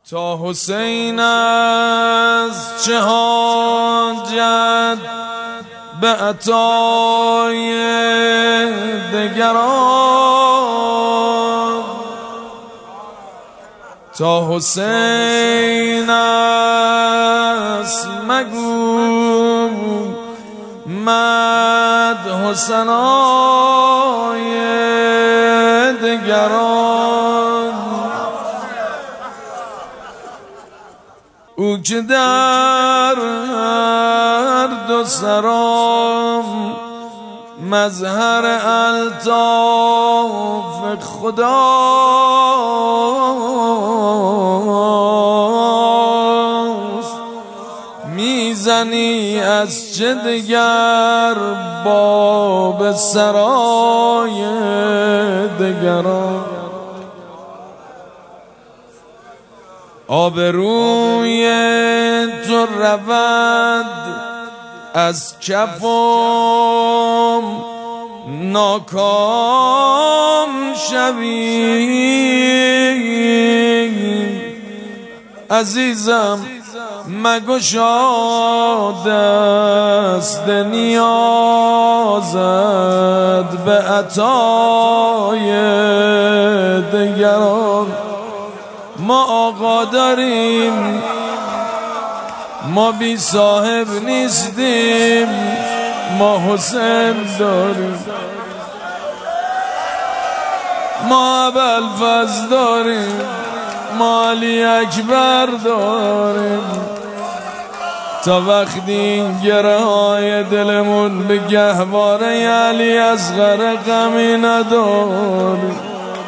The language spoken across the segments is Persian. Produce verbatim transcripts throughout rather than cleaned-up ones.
تا حسین از چه حاجت به عطای دگران، تا حسین است مگو مدح ثنای دگران. او که در هر دو سرام مظهر الطاف خداست، میزنی از چه دگر باب سرای دگران. آبروی تو رود از کفم ناکام شوی، عزیزم مگشا دست نیازت به عطای دگران. ما آقا داریم، ما بی صاحب نیستیم، ما حسین داریم، ما ابوالفضل داریم، ما علی اکبر داریم. تا وقتی این گره های دلمون به گهواره علی اصغر غمی نداریم.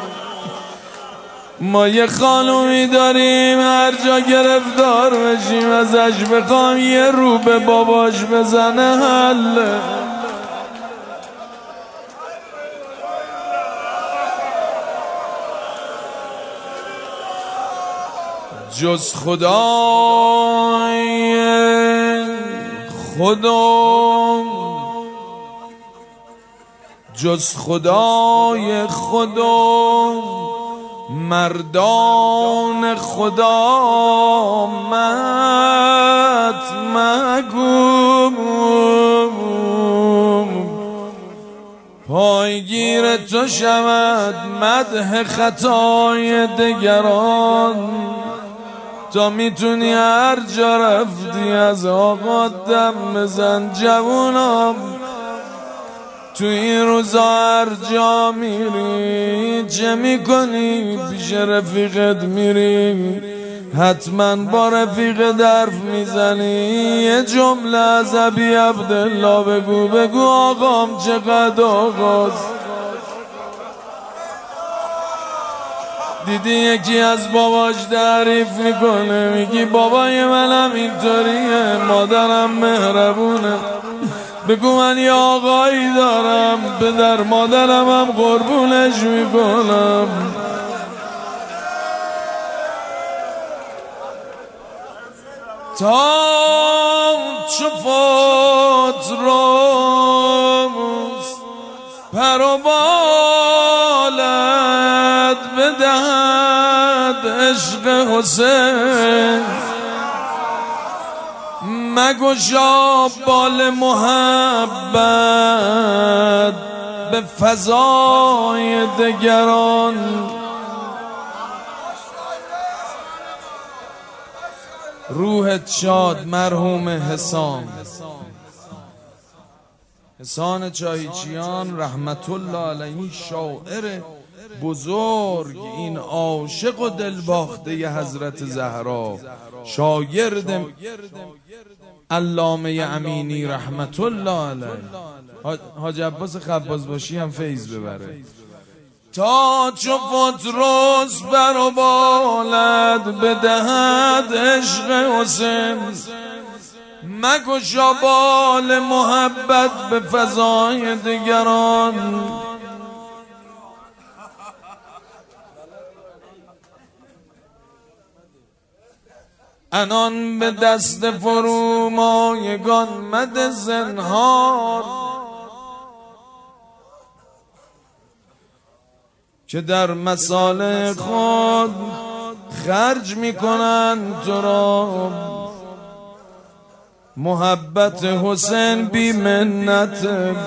ما یه خانومی داریم هر جا گرفتار بشیم ازش بخوام یه رو به باباش بزنه حله. جز خدای خودم، جز خدای خودم مردان خدا مت مگو، پایگیر تو شود مدح خطای دگران. تا میتونی هر جا رفتی از آقا دم بزن جوونم. تو این روزا هر جا میری چه میکنی؟ پیش رفیقت میری حتما با رفیق درف میزنی، یه جمله از ابی عبدالله بگو، بگو آقام چقدر آقاست. دیدی یکی از باباش تعریف میکنه، میگی بابای منم اینطوریه، مادرم مهربونه. بگو من یه آقایی دارم، پدر مادرم هم قربونش میکنم. تا چو فوت روز پر و بالت بدهد عشق حسین، مگشا بال محبت به فضای دگران. روحت شاد مرحوم حسان، حسان چاهیچیان رحمت الله علیه، شاعر بزرگ، این عاشق و دلباخته حضرت زهرا، شاگرد علامه امینی رحمت الله علیه. حاج عباس خبازباشی هم فیض ببره. تا چو فوت روز بر و بالت بدهد عشق حسین، مگشا بال محبت به فضای دگران. انان به دست فرومایگان مده زنهار، که در مصالح خود خرج میکنن تو را. محبت حسین بی منت،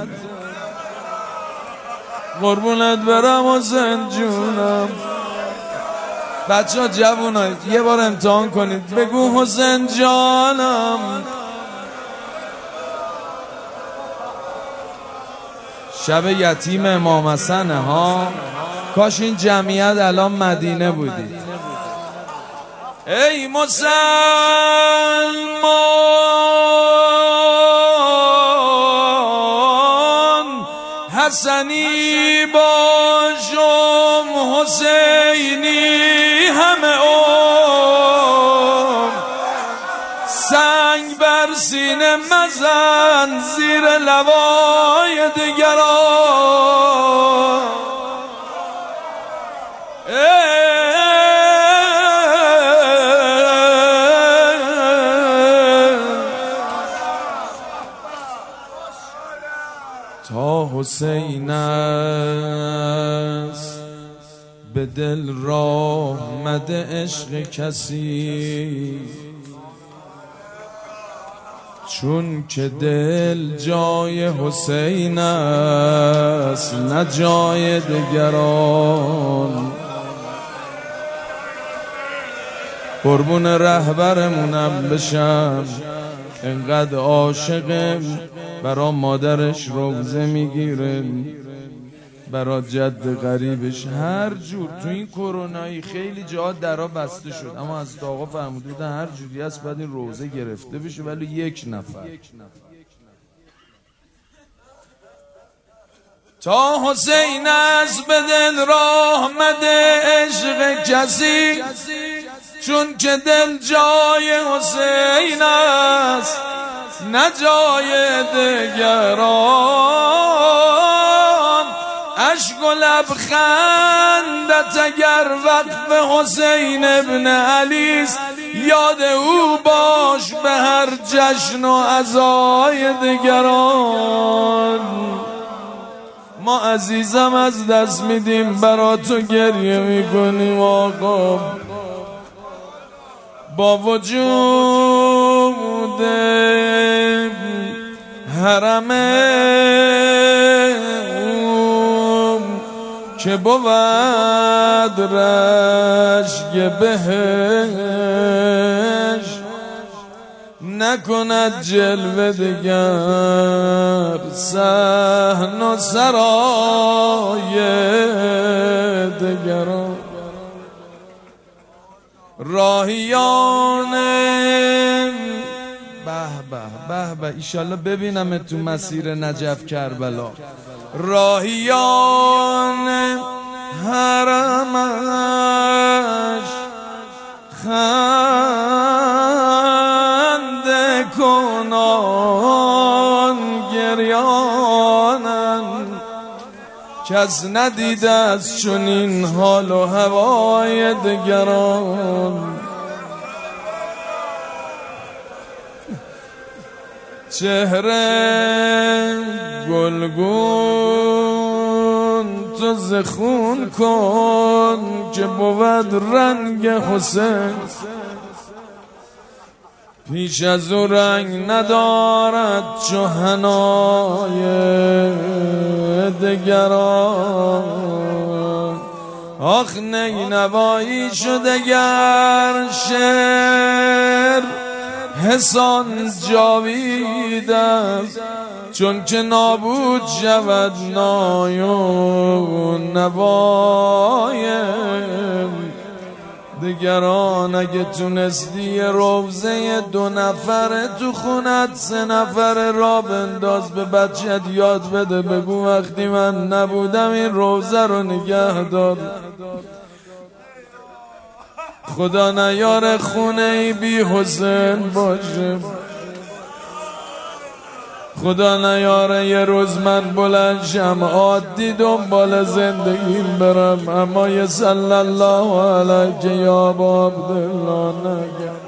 قربونت برم حسین جونم. بچه ها جوون ها یه بار امتحان کنید، بگو حسین جانم. شب یتیم امام حسنه ها، کاش این جمعیت الان مدینه بودید. ای مسلمان حسنی باشم حسینی همه عمر، سنگ بر سینه مزن زیر لوای دیگران. تا حسین است به دل راه مده عشق کسی، چون که دل جای حسین است نه جای دیگران. قربون رهبرمونم بشم، انقدر عاشقم، برا مادرش روزه میگیره، برا جد غریبش. هر جور تو این کرونایی خیلی جا درا بسته شد، اما از آقا فرموده بودن هر جوری هست بعد این روزه گرفته بشه، ولی یک نفر. تا حسین است به دل راه مده عشق کسی، چون که دل جای حسین است نه جای دیگران. اشک و لبخندت اگر وقف حسین ابن علیست، یاد او باش به هر جشن و عزای دیگران. ما عزیزم از دست میدیم برا تو گریه میکنیم آقا، با وجود حرم که بود رشک بهش، نکند جلوه دگر صحن و سرای دگران. راهیان به به به به ایشالله ببینم تو مسیر نجف کربلا. راهیان حرمش خنده کنان گریانن، کس ندیده از چنین حال و هوای دگران. چهره گلگون تو زخون کن که بود رنگ حسین، پیش از او رنگ ندارد چو حنای دگران. آخ نینوایی شد اگر شعر حسان جاوید است، چون که نابود شود نای و نوای دیگران. اگه تونستی روزه دو نفره تو خونت سه نفره را بنداز، به بچت یاد بده، بگو وقتی من نبودم این روزه رو نگه دار. خدا نیاره خونه ای بی حسین باشه، خدا نیاره یه روز من بلند شم عادی دنبال زندگیم برم، اما یه صلی الله علیه یا ابا عبدالله نگم.